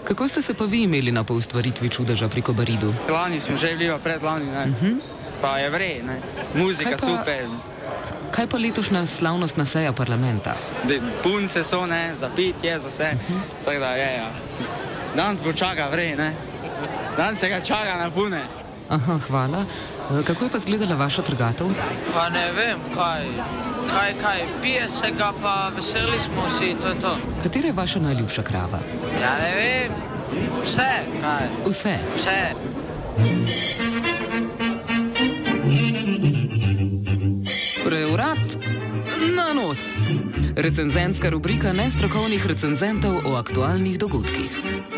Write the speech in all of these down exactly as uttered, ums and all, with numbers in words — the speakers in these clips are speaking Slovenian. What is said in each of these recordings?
Kako ste se pa vi imeli na poustvaritvi Čudeža pri Kobaridu? Lani smo že bili, predlani, ne. Uh-huh. Pa je vrej, ne. Muzika pa, super. Kaj pa letošnja slavnostna seja parlamenta? De, punce so, ne, za pitje, za vse. Uh-huh. Tako da je, ja. Danes bo čaka vrej, ne. Danes se ga čaka na pune. Aha, hvala. Kako je pa izgledala vaša trgatev? Pa ne vem, kaj, kaj, kaj, pije se ga, pa veseli smo vsi, to je to. Katera je vaša najljubša krava? Ja ne vem, vse, kaj. Vse? Vse. Preurat na nos. Recenzentska rubrika nestrokovnih recenzentov o aktualnih dogodkih.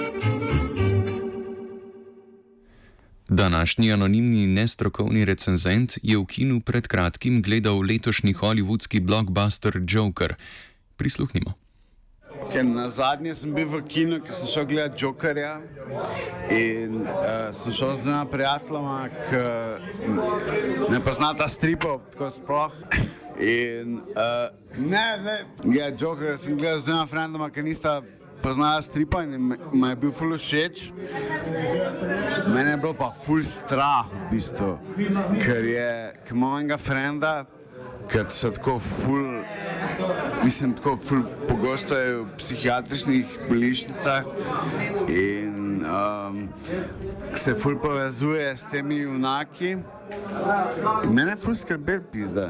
Današnji anonimni nestrokovni recenzent je v kinu pred kratkim gledal letošnji hollywoodski blockbuster Joker. Prisluhnimo. Okay, na zadnje sem bil v kinu, ker sem šel gledati Jokerja in uh, sem šel z dvema prijateljama, ki ne poznata stripov, tako sploh. In uh, ne, ne, ja, Jokerja sem gledal z dvema frendoma, ki nista poznala stripa in mi je bil ful všeč. Mene je bilo pa ful strah v bistvu, ker je, ker imam enega frenda, ker se tako ful, mislim, tako ful pogosto je v psihiatričnih bolnišnicah in um, se ful povezuje s temi junaki. Mene je ful skrbel pizda.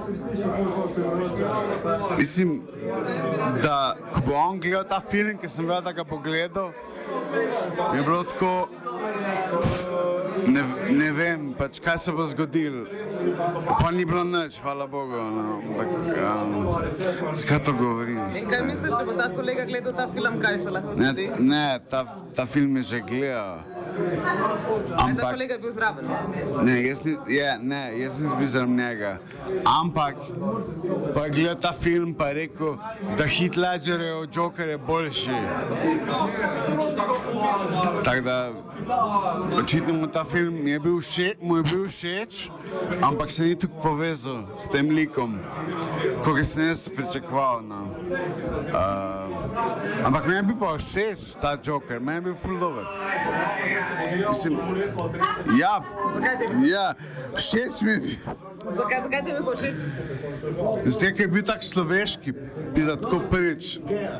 Mislim, da ko bo on gledal ta film, ki sem vedel, da ga bo gledal, je bilo tako, ne, ne vem, pač kaj se bo zgodilo. Pa ni bilo nič, hvala Bogu. No. Um, Skaj to govorim? In kaj misliš, da bo ta kolega gledal ta film, kaj se lahko zgodi? Ne, ne ta, ta film je že gledal. Ampak, ta kolega je bil zraven? Ne, jaz, ni, je, ne, jaz nisem bil zraven njega. Ampak pa je gledal ta film pa je rekel, da Heath Ledger je od Joker je boljši. Tako da očitno mu ta film je bil všeč, mu je bil všeč, ampak se ni tukaj povezal s tem likom, koga sem jaz pričakoval. No. Uh, ampak meni je bil pa všeč ta Joker, meni je bil ful dober. Mislim, ja, ja, všeč mi je bil. Zakaj, zakaj ti je bil všeč? Zdaj, ker je bil tak človeški, pizda tako prvič.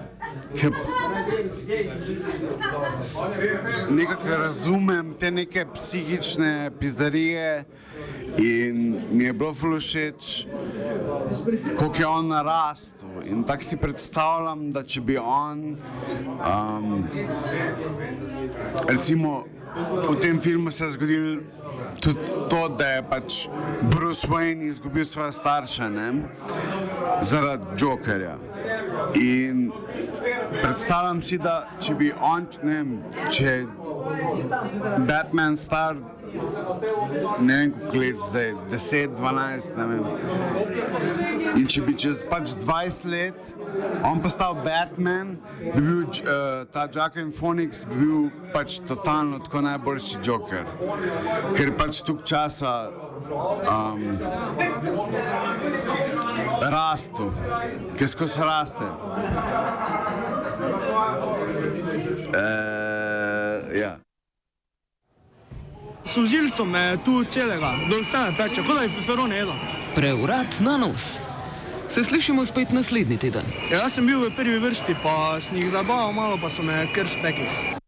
Nekako razumem te neke psihične pizdarije in mi je bilo ful všeč, koliko je on narastel. In tako si predstavljam, da če bi on, um, recimo, v tem filmu se je zgodilo tudi to, da je pač Bruce Wayne izgubil svoje starše, ne, zaradi Jokerja. In predstavljam si, da če bi on, ne vem, če je Batman star, ne vem koliko let zdaj, deset, dvanajst, ne vem. In če bi čez pač dvajset let on postal Batman, bi bil uh, ta Joaquin Phoenix bi bil pač totalno tako najboljši Joker. Ker pač toliko časa um, rastu, ker skozi raste. Uh, ja. Solzilcem me je tu celega, dol vse me peče, kot da je feferone jedel. Preurat na nos. Se slišimo spet naslednji teden. Ja, jaz sem bil v prvi vrsti, pa sem jih zabaval malo, pa so me kar spekli.